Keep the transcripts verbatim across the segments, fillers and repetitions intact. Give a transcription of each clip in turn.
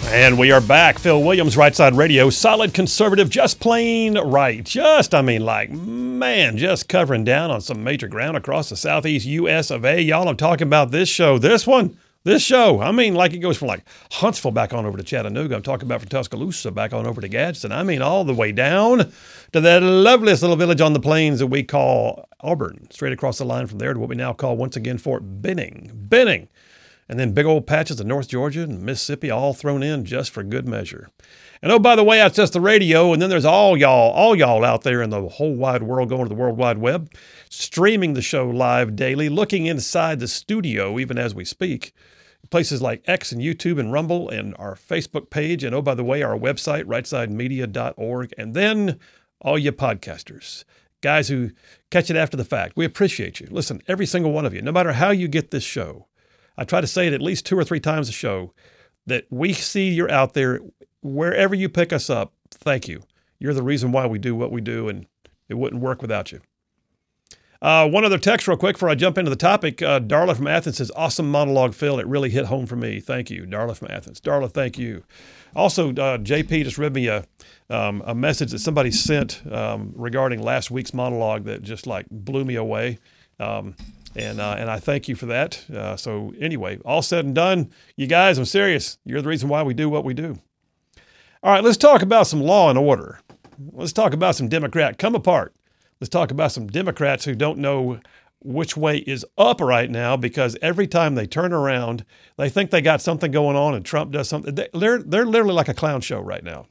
And we are back. Phil Williams, Right Side Radio. Solid conservative, just plain right. Just, I mean, like, man, just covering down on some major ground across the southeast U S of A. Y'all, I'm talking about this show. This one, this show. I mean, like it goes from like Huntsville back on over to Chattanooga. I'm talking about from Tuscaloosa back on over to Gadsden. I mean, all the way down to that loveliest little village on the plains that we call Auburn. Straight across the line from there to what we now call, once again, Fort Benning. Benning. And then big old patches of North Georgia and Mississippi all thrown in just for good measure. And oh, by the way, that's just the radio. And then there's all y'all, all y'all out there in the whole wide world going to the World Wide Web, streaming the show live daily, looking inside the studio even as we speak. Places like X and YouTube and Rumble and our Facebook page. And oh, by the way, our website, right side media dot org. And then all you podcasters, guys who catch it after the fact. We appreciate you. Listen, every single one of you, no matter how you get this show. I try to say it at least two or three times a show that we see you're out there wherever you pick us up. Thank you. You're the reason why we do what we do, and it wouldn't work without you. Uh, one other text real quick before I jump into the topic. Uh, Darla from Athens says, awesome monologue, Phil. It really hit home for me. Thank you. Darla from Athens. Darla, thank you. Also, uh, J P just read me a, um, a message that somebody sent um, regarding last week's monologue that just like blew me away. Um, And uh, and I thank you for that. Uh, so anyway, all said and done, you guys, I'm serious. You're the reason why we do what we do. All right, let's talk about some law and order. Let's talk about some Democrat come apart. Let's talk about some Democrats who don't know which way is up right now because every time they turn around, they think they got something going on and Trump does something. They're, they're literally like a clown show right now.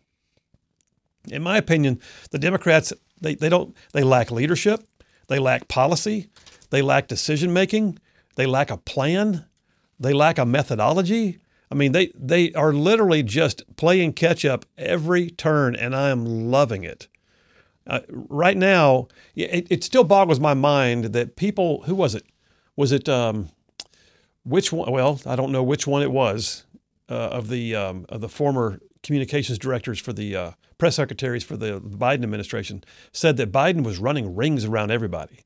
In my opinion, the Democrats, they, they don't, they lack leadership. They lack policy. They lack decision-making. They lack a plan. They lack a methodology. I mean, they, they are literally just playing catch-up every turn, and I am loving it. Uh, right now, it, it still boggles my mind that people, who was it? Was it, um, which one? Well, I don't know which one it was uh, of the um, of the former communications directors for the uh, press secretaries for the Biden administration said that Biden was running rings around everybody.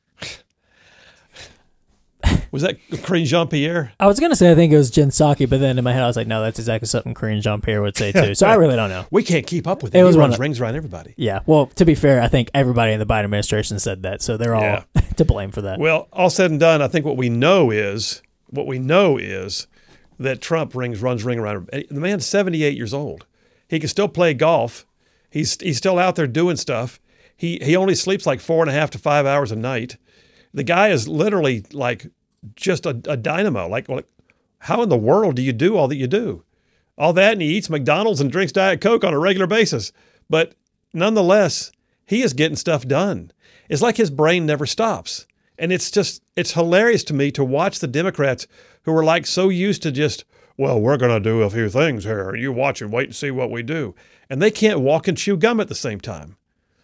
Was that Karine Jean-Pierre? I was going to say I think it was Jen Psaki, but then in my head I was like, no, that's exactly something Karine Jean-Pierre would say too. So I really don't know. We can't keep up with it. It he was runs of, rings around everybody. Yeah. Well, to be fair, I think everybody in the Biden administration said that, so they're all yeah. to blame for that. Well, all said and done, I think what we know is what we know is that Trump rings runs ring around. The man's seventy-eight years old. He can still play golf. He's he's still out there doing stuff. He he only sleeps like four and a half to five hours a night. The guy is literally like just a, a dynamo. Like, like, how in the world do you do all that you do? All that, and he eats McDonald's and drinks Diet Coke on a regular basis. But nonetheless, he is getting stuff done. It's like his brain never stops. And it's just, it's hilarious to me to watch the Democrats who are like so used to just, well, we're going to do a few things here. You watch and wait and see what we do. And they can't walk and chew gum at the same time.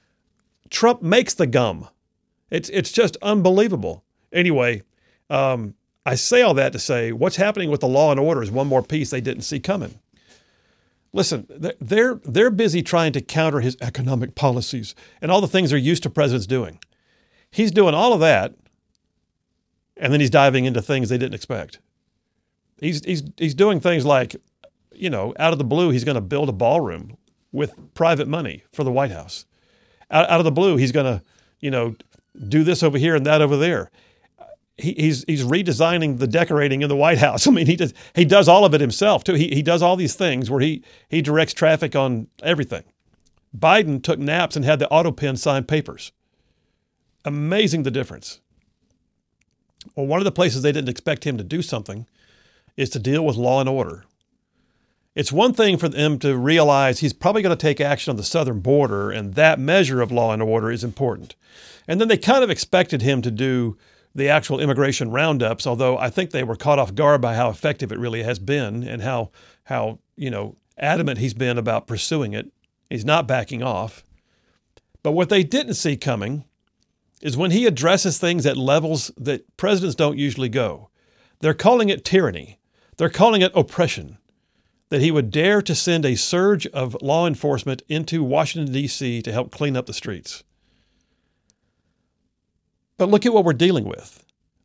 Trump makes the gum. It's it's just unbelievable. Anyway, um, I say all that to say what's happening with the law and order is one more piece they didn't see coming. Listen, they're they're busy trying to counter his economic policies and all the things they're used to presidents doing. He's doing all of that, and then he's diving into things they didn't expect. He's he's he's doing things like, you know, out of the blue, he's going to build a ballroom with private money for the White House. Out, out of the blue, he's going to, you know, do this over here and that over there. He, he's he's redesigning the decorating in the White House. I mean, he does he does all of it himself too. He he does all these things where he he directs traffic on everything. Biden took naps and had the auto pen sign papers. Amazing the difference. Well, one of the places they didn't expect him to do something is to deal with law and order. It's one thing for them to realize he's probably going to take action on the southern border, and that measure of law and order is important. And then they kind of expected him to do the actual immigration roundups, although I think they were caught off guard by how effective it really has been and how, how you know, adamant he's been about pursuing it. He's not backing off. But what they didn't see coming is when he addresses things at levels that presidents don't usually go. They're calling it tyranny. They're calling it oppression. That he would dare to send a surge of law enforcement into Washington, D C to help clean up the streets. But look at what we're dealing with.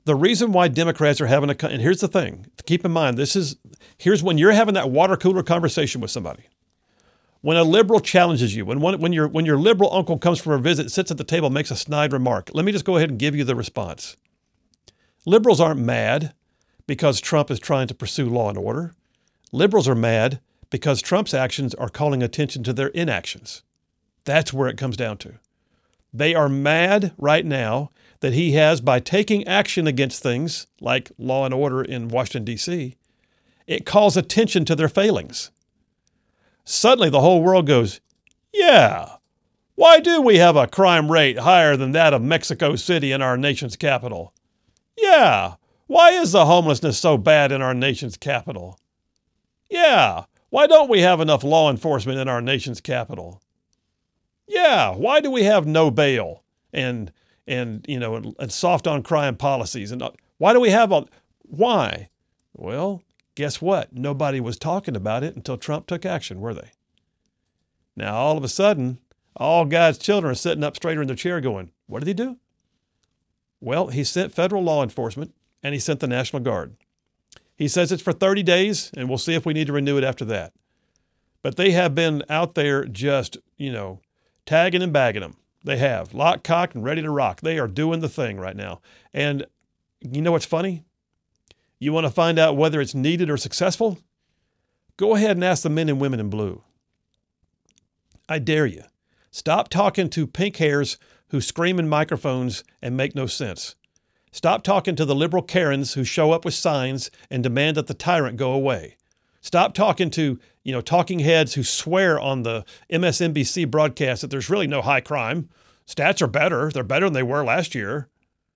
The reason why Democrats are having a, and here's the thing, keep in mind, this is, here's when you're having that water cooler conversation with somebody. When a liberal challenges you, when one, when your when your liberal uncle comes for a visit, sits at the table, makes a snide remark, let me just go ahead and give you the response. Liberals aren't mad because Trump is trying to pursue law and order. Liberals are mad because Trump's actions are calling attention to their inactions. That's where it comes down to. They are mad right now that he has, by taking action against things like law and order in Washington, D C, it calls attention to their failings. Suddenly the whole world goes, yeah, why do we have a crime rate higher than that of Mexico City in our nation's capital? Yeah, why is the homelessness so bad in our nation's capital? Yeah, why don't we have enough law enforcement in our nation's capital? Yeah, why do we have no bail and and you know and, and soft on crime policies? And why do we have all? Why? Well, guess what? Nobody was talking about it until Trump took action, were they? Now, all of a sudden, all God's children are sitting up straighter in their chair going, what did he do? Well, he sent federal law enforcement and he sent the National Guard. He says it's for thirty days and we'll see if we need to renew it after that. But they have been out there just, you know, tagging and bagging them. They have. Lock, cocked, and ready to rock. They are doing the thing right now. And you know what's funny? You want to find out whether it's needed or successful? Go ahead and ask the men and women in blue. I dare you. Stop talking to pink hairs who scream in microphones and make no sense. Stop talking to the liberal Karens who show up with signs and demand that the tyrant go away. Stop talking to, you know, talking heads who swear on the M S N B C broadcast that there's really no high crime. Stats are better. They're better than they were last year.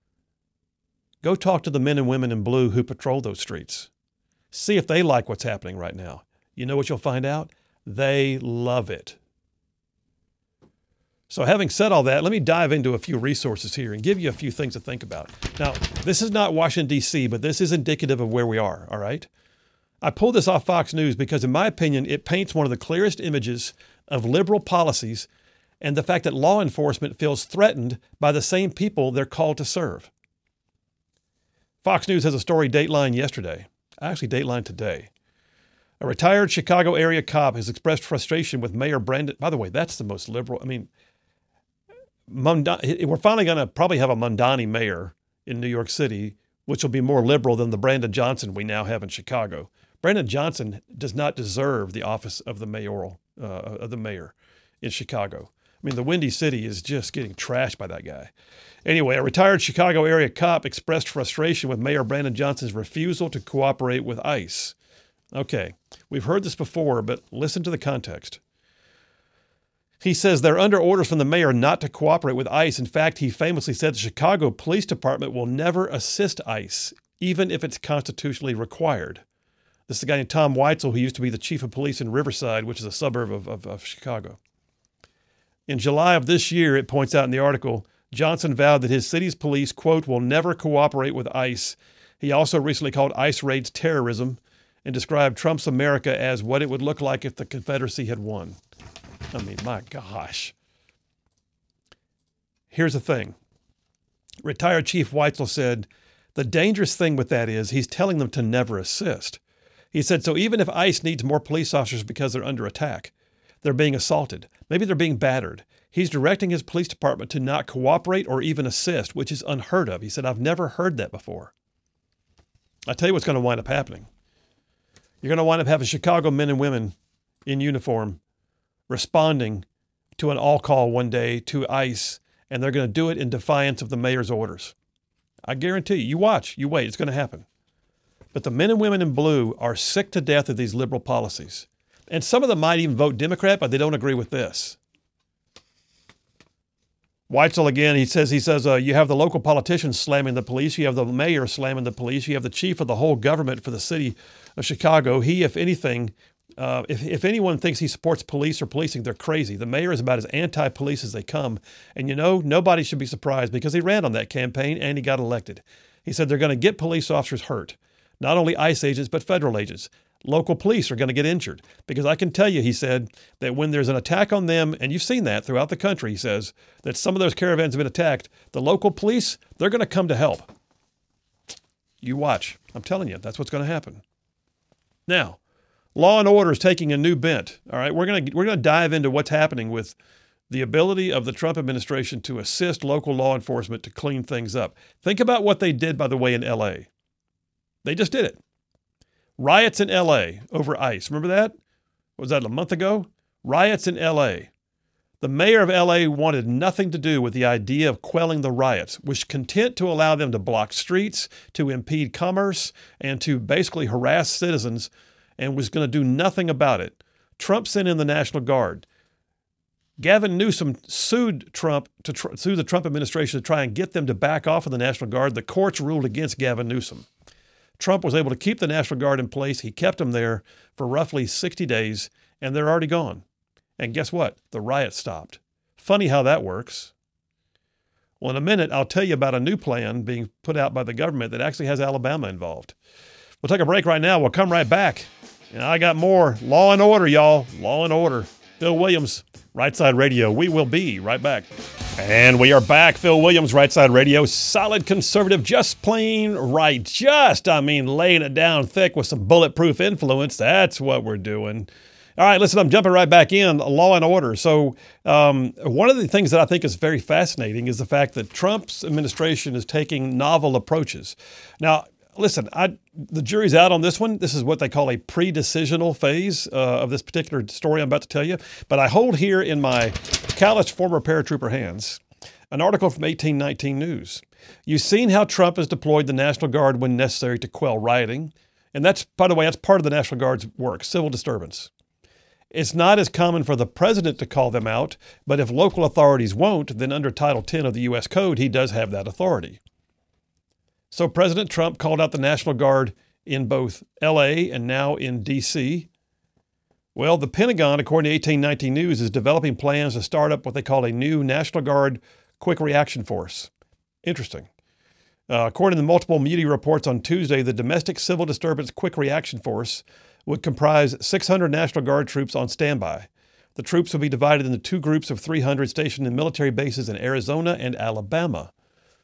Go talk to the men and women in blue who patrol those streets. See if they like what's happening right now. You know what you'll find out? They love it. So having said all that, let me dive into a few resources here and give you a few things to think about. Now, this is not Washington, D C, but this is indicative of where we are, all right? I pulled this off Fox News because, in my opinion, it paints one of the clearest images of liberal policies and the fact that law enforcement feels threatened by the same people they're called to serve. Fox News has a story Dateline yesterday, actually Dateline today. A retired Chicago area cop has expressed frustration with Mayor Brandon. By the way, that's the most liberal. I mean, we're finally going to probably have a Mamdani mayor in New York City, which will be more liberal than the Brandon Johnson we now have in Chicago. Brandon Johnson does not deserve the office of the mayoral, uh, of the mayor in Chicago. I mean, the Windy City is just getting trashed by that guy. Anyway, a retired Chicago area cop expressed frustration with Mayor Brandon Johnson's refusal to cooperate with ICE. Okay, we've heard this before, but listen to the context. He says they're under orders from the mayor not to cooperate with ICE. In fact, he famously said the Chicago Police Department will never assist ICE, even if it's constitutionally required. This is a guy named Tom Weitzel, who used to be the chief of police in Riverside, which is a suburb of, of, of Chicago. In July of this year, it points out in the article, Johnson vowed that his city's police, quote, will never cooperate with ICE. He also recently called ICE raids terrorism and described Trump's America as what it would look like if the Confederacy had won. I mean, my gosh. Here's the thing. Retired Chief Weitzel said, the dangerous thing with that is he's telling them to never assist. He said, so even if ICE needs more police officers because they're under attack, they're being assaulted, maybe they're being battered, he's directing his police department to not cooperate or even assist, which is unheard of. He said, I've never heard that before. I tell you what's going to wind up happening. You're going to wind up having Chicago men and women in uniform responding to an all-call one day to ICE, and they're going to do it in defiance of the mayor's orders. I guarantee you, you watch, you wait, it's going to happen. But the men and women in blue are sick to death of these liberal policies. And some of them might even vote Democrat, but they don't agree with this. Weitzel, again, he says, he says, uh, you have the local politicians slamming the police. You have the mayor slamming the police. You have the chief of the whole government for the city of Chicago. He, if anything, uh, if, if anyone thinks he supports police or policing, they're crazy. The mayor is about as anti-police as they come. And you know, nobody should be surprised because he ran on that campaign and he got elected. He said they're going to get police officers hurt. Not only ICE agents, but federal agents. Local police are going to get injured because I can tell you, he said, that when there's an attack on them, and you've seen that throughout the country, he says, that some of those caravans have been attacked, the local police, they're going to come to help. You watch. I'm telling you, that's what's going to happen. Now, law and order is taking a new bent. All right, we're going to we're going to dive into what's happening with the ability of the Trump administration to assist local law enforcement to clean things up. Think about what they did, by the way, in L A. They just did it. Riots in L A over ICE. Remember that? Was that a month ago? Riots in L A. The mayor of L A wanted nothing to do with the idea of quelling the riots, was content to allow them to block streets, to impede commerce, and to basically harass citizens, and was going to do nothing about it. Trump sent in the National Guard. Gavin Newsom sued Trump to tr- sue the Trump administration to try and get them to back off of the National Guard. The courts ruled against Gavin Newsom. Trump was able to keep the National Guard in place. He kept them there for roughly sixty days, and they're already gone. And guess what? The riot stopped. Funny how that works. Well, in a minute, I'll tell you about a new plan being put out by the government that actually has Alabama involved. We'll take a break right now. We'll come right back. And I got more Law and Order, y'all. Law and Order. Phil Williams, Right Side Radio. We will be right back. And we are back. Phil Williams, Right Side Radio. Solid conservative, just plain right. Just, I mean, laying it down thick with some bulletproof influence. That's what we're doing. All right, listen, I'm jumping right back in. Law and order. So um, one of the things that I think is very fascinating is the fact that Trump's administration is taking novel approaches. Now, listen, I, the jury's out on this one. This is what they call a pre-decisional phase uh, of this particular story I'm about to tell you. But I hold here in my calloused former paratrooper hands an article from eighteen nineteen News. You've seen how Trump has deployed the National Guard when necessary to quell rioting. And that's, by the way, that's part of the National Guard's work, civil disturbance. It's not as common for the president to call them out, but if local authorities won't, then under Title ten of the U S Code, he does have that authority. So President Trump called out the National Guard in both L A and now in D C. Well, the Pentagon, according to eighteen nineteen News, is developing plans to start up what they call a new National Guard Quick Reaction Force. Interesting. Uh, according to multiple media reports on Tuesday, the Domestic Civil Disturbance Quick Reaction Force would comprise six hundred National Guard troops on standby. The troops will be divided into two groups of three hundred stationed in military bases in Arizona and Alabama.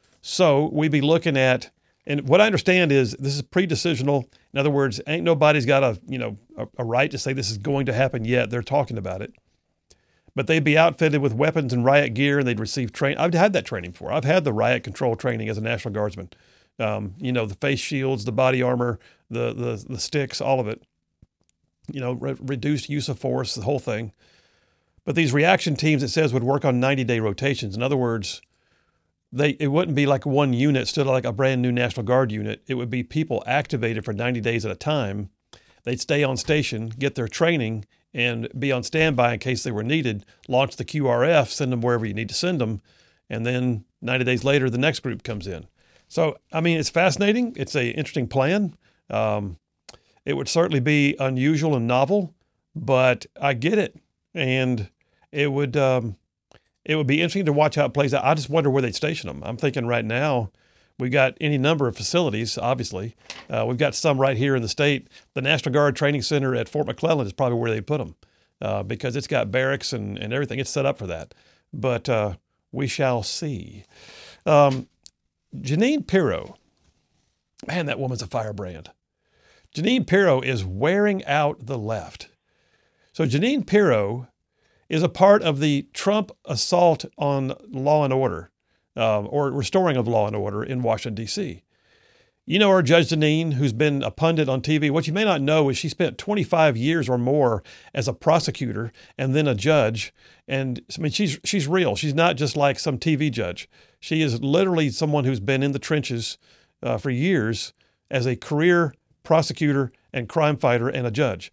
So we'd be looking at, and what I understand is this is pre-decisional. In other words, ain't nobody's got a, you know, a, a right to say this is going to happen yet. They're talking about it. But they'd be outfitted with weapons and riot gear, and they'd receive training. I've had that training before. I've had the riot control training as a National Guardsman. Um, you know, the face shields, the body armor, the the, the sticks, all of it. You know, re- reduced use of force, the whole thing. But these reaction teams, it says, would work on ninety-day rotations. In other words, they it wouldn't be like one unit, still like a brand new National Guard unit. It would be people activated for ninety days at a time. They'd stay on station, get their training, and be on standby in case they were needed, launch the Q R F, send them wherever you need to send them, and then ninety days later, the next group comes in. So, I mean, it's fascinating. It's an interesting plan. Um, It would certainly be unusual and novel, but I get it. And it would um, it would be interesting to watch how it plays out. I just wonder where they'd station them. I'm thinking right now we've got any number of facilities, obviously. Uh, we've got some right here in the state. The National Guard Training Center at Fort McClellan is probably where they put them uh, because it's got barracks and, and everything. It's set up for that. But uh, we shall see. Um, Jeanine Pirro, man, that woman's a firebrand. Jeanine Pirro is wearing out the left. So Jeanine Pirro is a part of the Trump assault on law and order, um, or restoring of law and order in Washington, D C. You know her, Judge Jeanine, who's been a pundit on T V. What you may not know is she spent twenty-five years or more as a prosecutor and then a judge. And I mean, she's she's real. She's not just like some T V judge. She is literally someone who's been in the trenches uh, for years as a career prosecutor and crime fighter and a judge.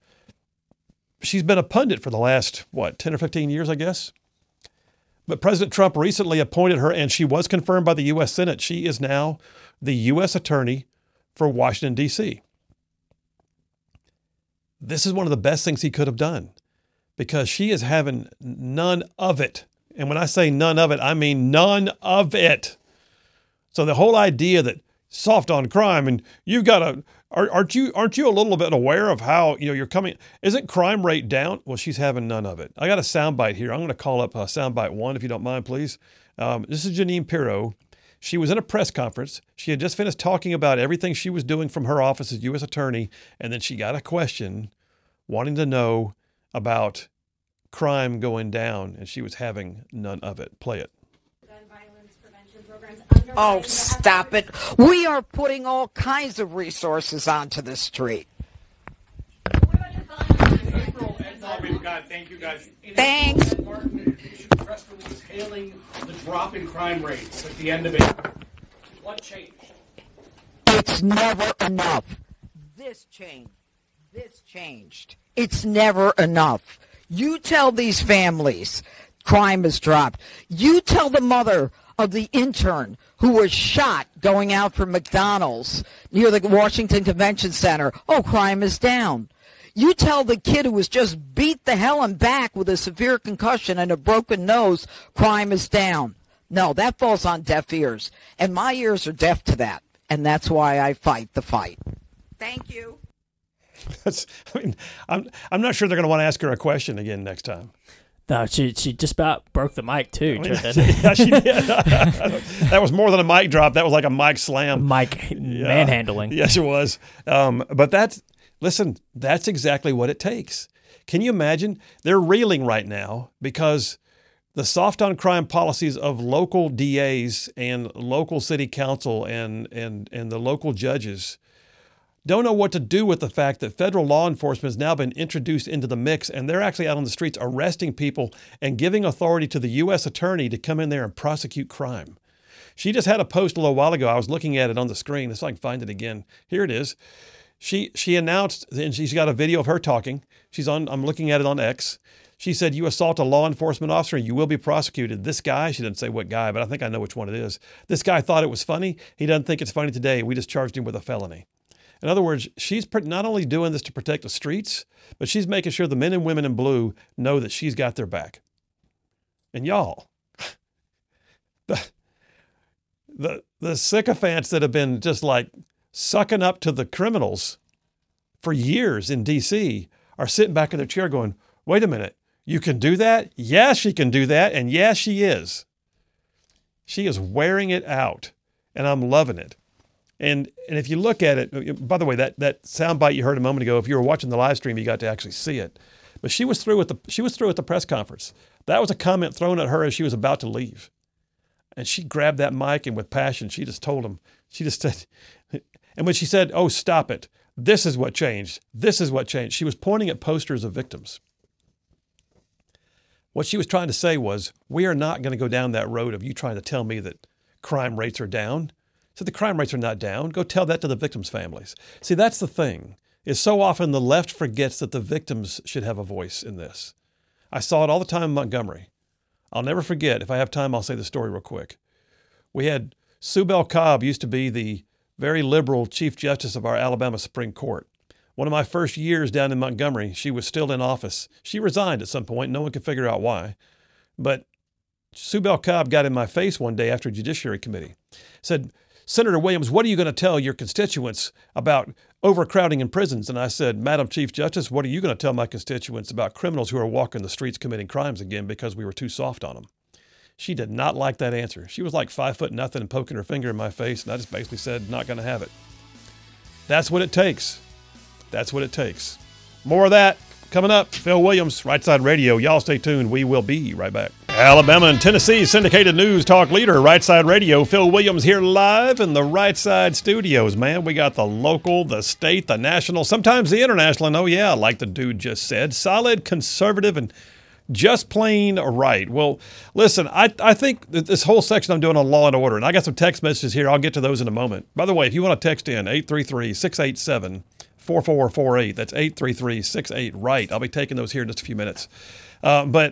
She's been a pundit for the last, what, ten or fifteen years, I guess. But President Trump recently appointed her, and she was confirmed by the U S Senate. She is now the U S attorney for Washington, D C. This is one of the best things he could have done because she is having none of it. And when I say none of it, I mean none of it. So the whole idea that soft on crime and you've got to, aren't you aren't you a little bit aware of how, you know, you're coming, isn't crime rate down? Well, she's having none of it. I got a soundbite here. I'm going to call up uh, soundbite one, if you don't mind, please. Um, this is Jeanine Pirro. She was in a press conference. She had just finished talking about everything she was doing from her office as U S attorney, and then she got a question wanting to know about crime going down, and she was having none of it. Play it. Oh, stop it. We are putting all kinds of resources onto the street. Thank you, guys. Thanks. Press release hailing the drop in crime rates at the end of it. What changed? It's never enough. This changed. This changed. It's never enough. You tell these families crime has dropped. You tell the mother of the intern who was shot going out from McDonald's near the Washington Convention Center, oh, crime is down. You tell the kid who was just beat the hell and back with a severe concussion and a broken nose, crime is down. No, that falls on deaf ears. And my ears are deaf to that. And that's why I fight the fight. Thank you. That's, I mean, I'm I'm not sure they're going to want to ask her a question again next time. No, she she just about broke the mic too. I mean, yeah, she did. That was more than a mic drop. That was like a mic slam. Mic yeah. manhandling. Yes, it was. Um, but that's listen. That's exactly what it takes. Can you imagine? They're reeling right now because the soft on crime policies of local D As and local city council and and and the local judges don't know what to do with the fact that federal law enforcement has now been introduced into the mix, and they're actually out on the streets arresting people and giving authority to the U S attorney to come in there and prosecute crime. She just had a post a little while ago. I was looking at it on the screen. Let's see if I can find it again. Here it is. She she announced, and she's got a video of her talking. She's on. I'm looking at it on X. She said, "You assault a law enforcement officer, you will be prosecuted." This guy, she didn't say what guy, but I think I know which one it is. This guy thought it was funny. He doesn't think it's funny today. We just charged him with a felony. In other words, she's not only doing this to protect the streets, but she's making sure the men and women in blue know that she's got their back. And y'all, the, the, the sycophants that have been just like sucking up to the criminals for years in D C are sitting back in their chair going, wait a minute, you can do that? Yes, she can do that. And yes, she is. She is wearing it out, and I'm loving it. And and if you look at it, by the way, that, that soundbite you heard a moment ago, if you were watching the live stream, you got to actually see it. But she was through at the she was through at the press conference. That was a comment thrown at her as she was about to leave. And she grabbed that mic and with passion, she just told him, she just said, and when she said, oh, stop it, this is what changed. This is what changed. She was pointing at posters of victims. What she was trying to say was, we are not going to go down that road of you trying to tell me that crime rates are down. So the crime rates are not down. Go tell that to the victims' families. See, that's the thing, is so often the left forgets that the victims should have a voice in this. I saw it all the time in Montgomery. I'll never forget. If I have time, I'll say the story real quick. We had Sue Bell Cobb used to be the very liberal Chief Justice of our Alabama Supreme Court. One of my first years down in Montgomery, she was still in office. She resigned at some point. No one could figure out why. But Sue Bell Cobb got in my face one day after Judiciary Committee. Said, Senator Williams, what are you going to tell your constituents about overcrowding in prisons? And I said, Madam Chief Justice, what are you going to tell my constituents about criminals who are walking the streets committing crimes again because we were too soft on them? She did not like that answer. She was like five foot nothing and poking her finger in my face, and I just basically said, not going to have it. That's what it takes. That's what it takes. More of that coming up. Phil Williams, Right Side Radio. Y'all stay tuned. We will be right back. Alabama and Tennessee syndicated news talk leader, Right Side Radio. Phil Williams here live in the Right Side studios, man. We got the local, the state, the national, sometimes the international. And oh, yeah, like the dude just said, solid, conservative, and just plain right. Well, listen, I, I think that this whole section I'm doing on law and order, and I got some text messages here. I'll get to those in a moment. By the way, if you want to text in, eight three three, six eight seven, four four four eight. That's eight three three, six eight, right. I'll be taking those here in just a few minutes. Uh, but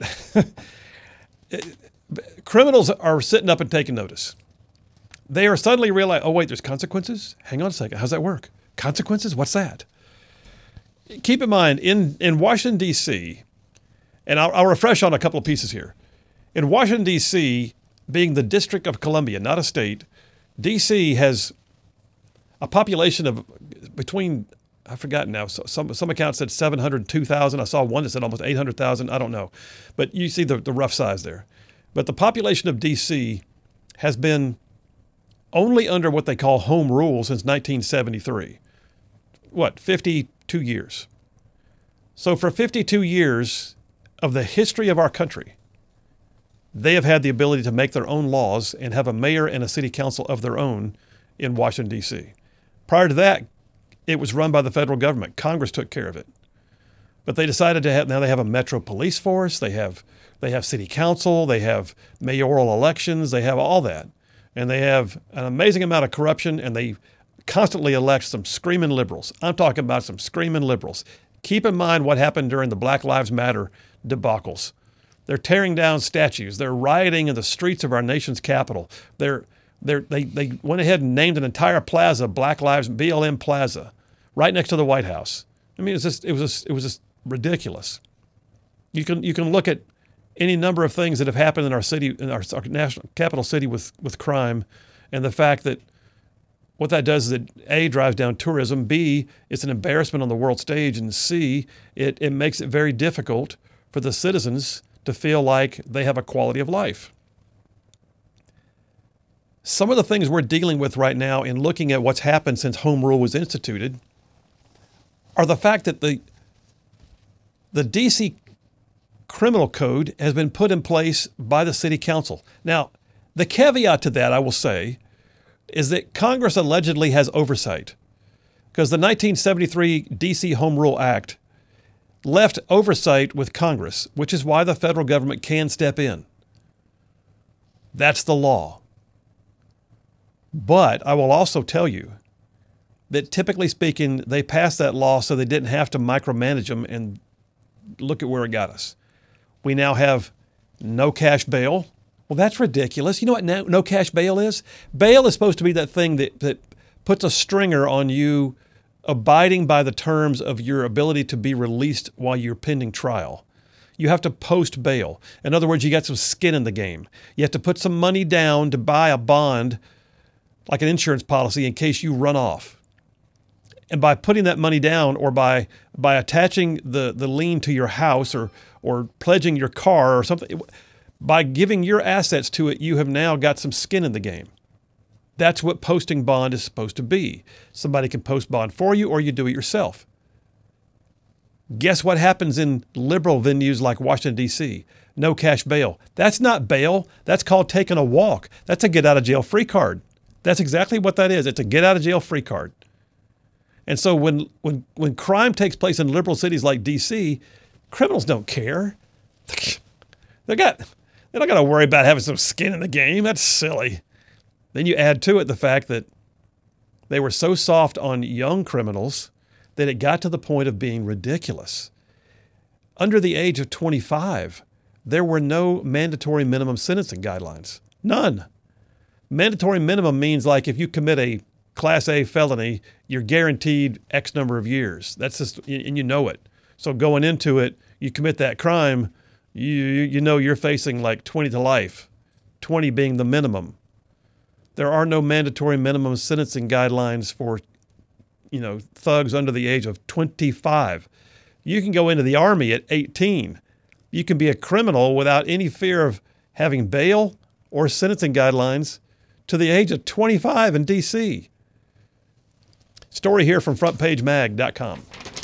criminals are sitting up and taking notice. They are suddenly realizing, oh, wait, there's consequences? Hang on a second. How's that work? Consequences? What's that? Keep in mind, in, in Washington, D C, and I'll, I'll refresh on a couple of pieces here. In Washington, D C, being the District of Columbia, not a state, D C has a population of between, I've forgotten now, so some some accounts said seven hundred two thousand. I saw one that said almost eight hundred thousand. I don't know. But you see the, the rough size there. But the population of D C has been only under what they call home rule since nineteen seventy-three. What, fifty-two years. So for fifty-two years of the history of our country, they have had the ability to make their own laws and have a mayor and a city council of their own in Washington, D C. Prior to that, it was run by the federal government. Congress took care of it. But they decided to have, now they have a metro police force, they have they have city council, they have mayoral elections, they have all that. And they have an amazing amount of corruption, and they constantly elect some screaming liberals. I'm talking about some screaming liberals. Keep in mind what happened during the Black Lives Matter debacles. They're tearing down statues. They're rioting in the streets of our nation's capital. They're, they're, they, they went ahead and named an entire plaza Black Lives, B L M Plaza, right next to the White House. I mean, it was just, it was just, it was just ridiculous. You can, you can look at any number of things that have happened in our city, in our, our national capital city with, with crime, and the fact that what that does is it, A, drives down tourism, B, it's an embarrassment on the world stage, and C, it, it makes it very difficult for the citizens to feel like they have a quality of life. Some of the things we're dealing with right now in looking at what's happened since home rule was instituted are the fact that the, the D C criminal code has been put in place by the city council. Now, the caveat to that, I will say, is that Congress allegedly has oversight, because the nineteen seventy-three D C Home Rule Act left oversight with Congress, which is why the federal government can step in. That's the law. But I will also tell you that typically speaking, they passed that law so they didn't have to micromanage them, and look at where it got us. We now have no cash bail. Well, that's ridiculous. You know what no, no cash bail is? Bail is supposed to be that thing that, that puts a stringer on you abiding by the terms of your ability to be released while you're pending trial. You have to post bail. In other words, you got some skin in the game. You have to put some money down to buy a bond, like an insurance policy, in case you run off. And by putting that money down, or by by attaching the, the lien to your house, or or pledging your car or something, by giving your assets to it, you have now got some skin in the game. That's what posting bond is supposed to be. Somebody can post bond for you, or you do it yourself. Guess what happens in liberal venues like Washington, D C? No cash bail. That's not bail. That's called taking a walk. That's a get out of jail free card. That's exactly what that is. It's a get out of jail free card. And so when when when crime takes place in liberal cities like D C, criminals don't care. They got they're not going to worry about having some skin in the game. That's silly. Then you add to it the fact that they were so soft on young criminals that it got to the point of being ridiculous. Under the age of twenty-five, there were no mandatory minimum sentencing guidelines. None. Mandatory minimum means, like, if you commit a Class A felony, you're guaranteed X number of years. That's just, and you know it. So going into it, you commit that crime, you you know you're facing like twenty to life, twenty being the minimum. There are no mandatory minimum sentencing guidelines for, you know, thugs under the age of twenty-five. You can go into the Army at eighteen. You can be a criminal without any fear of having bail or sentencing guidelines to the age of twenty-five in D C. Story here from front page mag dot com.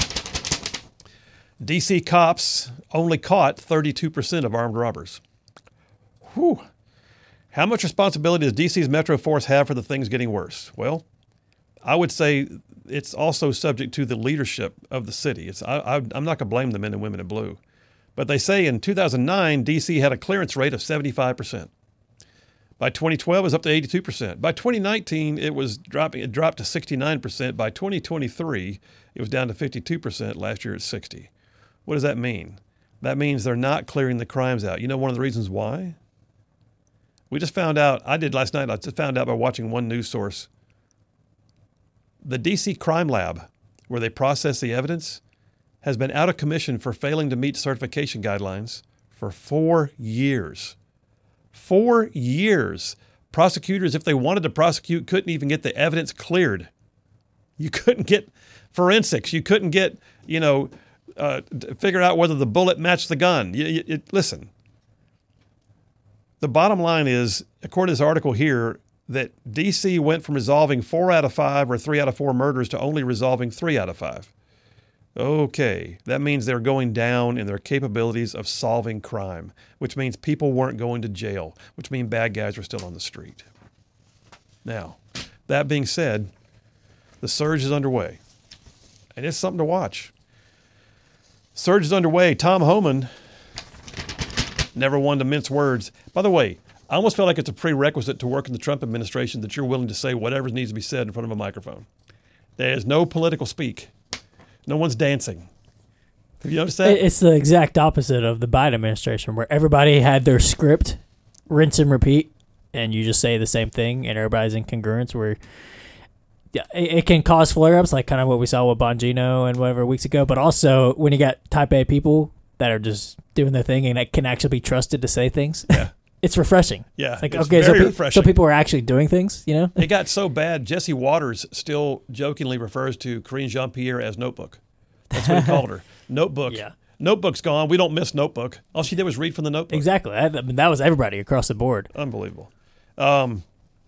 D C cops only caught thirty-two percent of armed robbers. Whew. How much responsibility does D C's Metro Force have for the things getting worse? Well, I would say it's also subject to the leadership of the city. It's, I, I, I'm not going to blame the men and women in blue. But they say in two thousand nine, D C had a clearance rate of seventy-five percent. By twenty twelve, it was up to eighty-two percent. By twenty nineteen, it was dropping. It dropped to sixty-nine percent. By twenty twenty-three, it was down to fifty-two percent. Last year, it's sixty percent. What does that mean? That means they're not clearing the crimes out. You know one of the reasons why? We just found out, I did last night, I just found out by watching one news source. The D C Crime Lab, where they process the evidence, has been out of commission for failing to meet certification guidelines for four years. Four years. Prosecutors, if they wanted to prosecute, couldn't even get the evidence cleared. You couldn't get forensics. You couldn't get, you know, uh, figure out whether the bullet matched the gun. You, you, it, listen, the bottom line is, according to this article here, that D C went from resolving four out of five or three out of four murders to only resolving three out of five. Okay, that means they're going down in their capabilities of solving crime, which means people weren't going to jail, which means bad guys are still on the street. Now, that being said, the surge is underway, and it's something to watch. Surge is underway. Tom Homan, never one to mince words. By the way, I almost feel like it's a prerequisite to work in the Trump administration that you're willing to say whatever needs to be said in front of a microphone. There is no political speak. No one's dancing. Have you noticed that? It's the exact opposite of the Biden administration, where everybody had their script, rinse and repeat, and you just say the same thing, and everybody's in congruence. Where yeah, it, it can cause flare-ups, like kind of what we saw with Bongino and whatever weeks ago. But also, when you got Type A people that are just doing their thing and that can actually be trusted to say things, Yeah. it's refreshing. Yeah, it's like it's okay, very so, pe- refreshing. so people are actually doing things, you know. It got so bad, Jesse Waters still jokingly refers to Karine Jean-Pierre as Notebook. That's what he called her. Notebook. Yeah. Notebook's gone. We don't miss Notebook. All she did was read from the Notebook. Exactly. I, I mean, that was everybody across the board. Unbelievable. Um,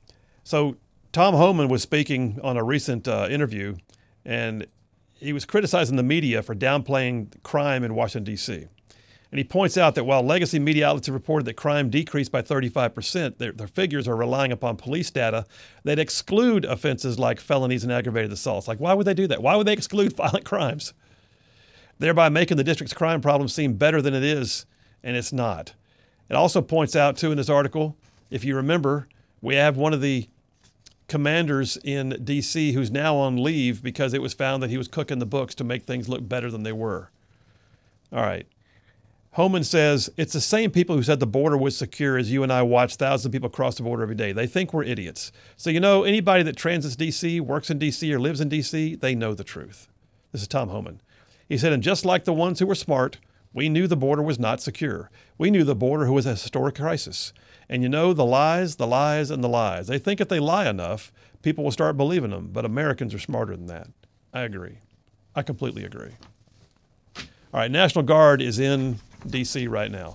so Tom Homan was speaking on a recent uh, interview, and he was criticizing the media for downplaying crime in Washington, D C. And he points out that while legacy media outlets have reported that crime decreased by thirty-five percent, their, their figures are relying upon police data that exclude offenses like felonies and aggravated assaults. Like, why would they do that? Why would they exclude violent crimes? Thereby making the district's crime problem seem better than it is, and it's not. It also points out, too, in this article, if you remember, we have one of the commanders in D C who's now on leave because it was found that he was cooking the books to make things look better than they were. All right. Homan says, it's the same people who said the border was secure as you and I watch thousands of people cross the border every day. They think we're idiots. So, you know, anybody that transits D C, works in D C, or lives in D C, they know the truth. This is Tom Homan. He said, and just like the ones who were smart, we knew the border was not secure. We knew the border was a historic crisis. And you know, the lies, the lies, and the lies. They think if they lie enough, people will start believing them. But Americans are smarter than that. I agree. I completely agree. All right, National Guard is in D C right now.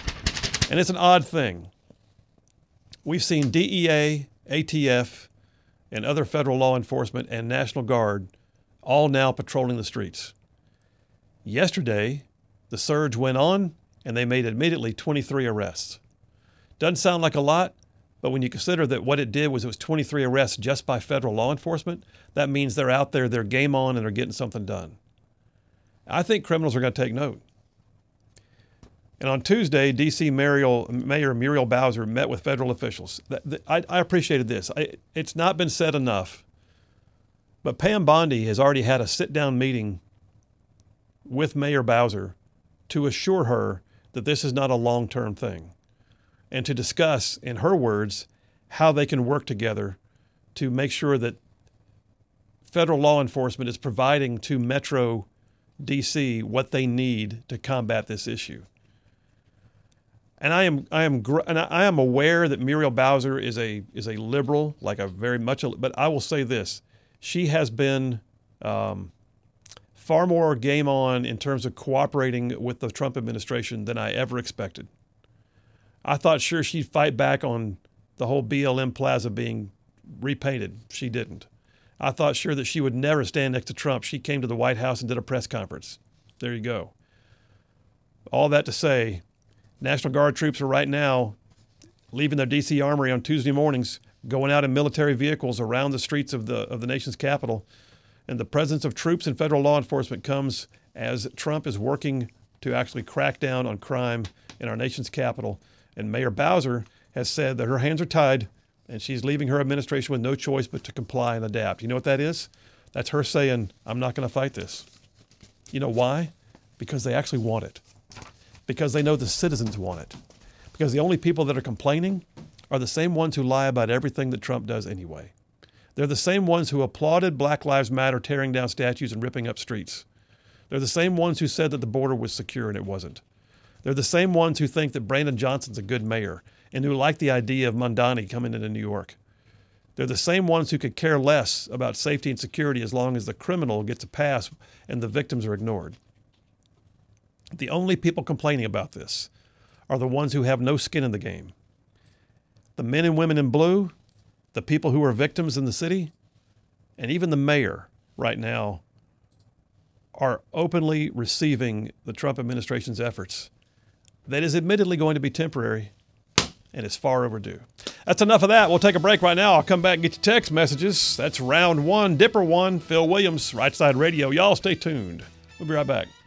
And it's an odd thing. We've seen D E A, A T F, and other federal law enforcement and National Guard all now patrolling the streets. Yesterday, the surge went on, and they made immediately twenty-three arrests. Doesn't sound like a lot, but when you consider that what it did was it was twenty-three arrests just by federal law enforcement, that means they're out there, they're game on, and they're getting something done. I think criminals are going to take note. And on Tuesday, D C Mayor, Mayor Muriel Bowser met with federal officials. I, I appreciated this. I, it's not been said enough, but Pam Bondi has already had a sit-down meeting with Mayor Bowser to assure her that this is not a long-term thing and to discuss, in her words, how they can work together to make sure that federal law enforcement is providing to Metro D C what they need to combat this issue. And I am I am gr- and I am aware that Muriel Bowser is a is a liberal, like a very much. A, but I will say this: she has been um, far more game on in terms of cooperating with the Trump administration than I ever expected. I thought sure she'd fight back on the whole B L M Plaza being repainted. She didn't. I thought sure that she would never stand next to Trump. She came to the White House and did a press conference. There you go. All that to say, National Guard troops are right now leaving their D C armory on Tuesday mornings, going out in military vehicles around the streets of the of the nation's capital. And the presence of troops and federal law enforcement comes as Trump is working to actually crack down on crime in our nation's capital. And Mayor Bowser has said that her hands are tied and she's leaving her administration with no choice but to comply and adapt. You know what that is? That's her saying, I'm not going to fight this. You know why? Because they actually want it. Because they know the citizens want it. Because the only people that are complaining are the same ones who lie about everything that Trump does anyway. They're the same ones who applauded Black Lives Matter tearing down statues and ripping up streets. They're the same ones who said that the border was secure and it wasn't. They're the same ones who think that Brandon Johnson's a good mayor and who like the idea of Mondani coming into New York. They're the same ones who could care less about safety and security as long as the criminal gets a pass and the victims are ignored. The only people complaining about this are the ones who have no skin in the game. The men and women in blue, the people who are victims in the city, and even the mayor right now are openly receiving the Trump administration's efforts. That is admittedly going to be temporary and is far overdue. That's enough of that. We'll take a break right now. I'll come back and get your text messages. That's round one, Dipper one, Phil Williams, Right Side Radio. Y'all stay tuned. We'll be right back.